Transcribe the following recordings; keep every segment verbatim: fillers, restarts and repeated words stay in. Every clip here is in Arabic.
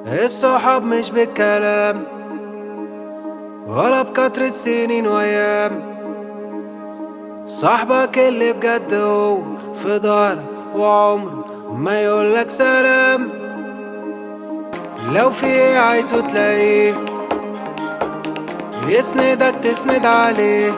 الصحاب مش بالكلام ولا بكترة سنين وايام، صاحبك اللي بجد هو في ظهرك وعمره ما يقولك سلام. لو في ايه عايزه تلاقيه، يسندك تسند عليه،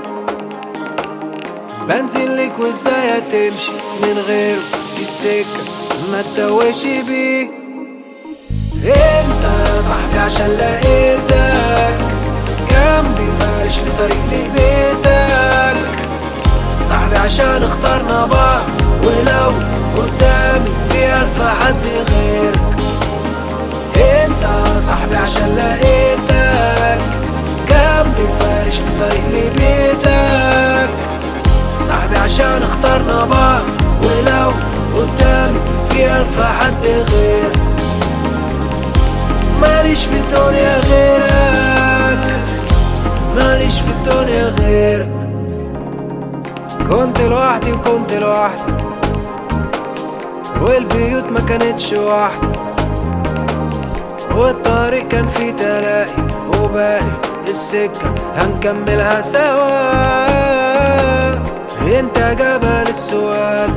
بنزل لك وازاي هتمشي من غيره السكة ما تتوهش بيه. انت صاحبي عشان لقيتك جنبي فارش لطريق لبيتك، صاحبي عشان اخترنا بعض ولو قدامي في ألف حد غيرك. انت صاحبي عشان لقيتك جنبي فارش لطريق لبيتك، صاحبي عشان اخترنا بعض ولو قدامي في ألف حد غيرك. ماليش في الدنيا غيرك، ماليش في الدنيا غيرك. كنت لوحدي وكنت لوحدي والبيوت ما كانتش واحدة، والطريق كان فيه تلاقي وباقي السكة هنكملها سوا. انت جبل السؤال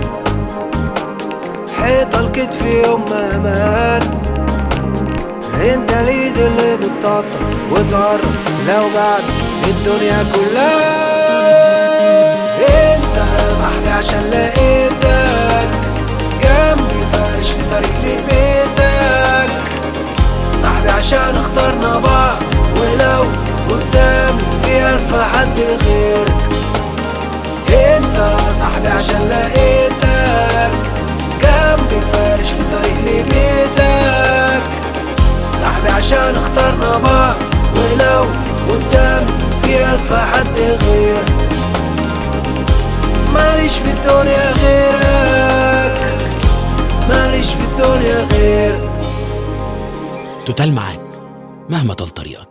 حيطة الكتف يوم ما مات، انت اليد اللي بتطبطب وتقرب لو بعد الدنيا كلها. انت صاحبي عشان لقيتك جنبي فارش لطريق لبيتك، صاحبي عشان اخترنا بعض ولو قدامي في ألف حد غيرك. انت صاحبي عشان لقيتك جنبي فارش لطريق لبيتك، صاحبي عشان اخترنا بعض ولو قدامي في ألف حد غيرك. ماليش في الدنيا غيرك، ماليش في الدنيا غيرك. توتال معاك مهما طال طريقك.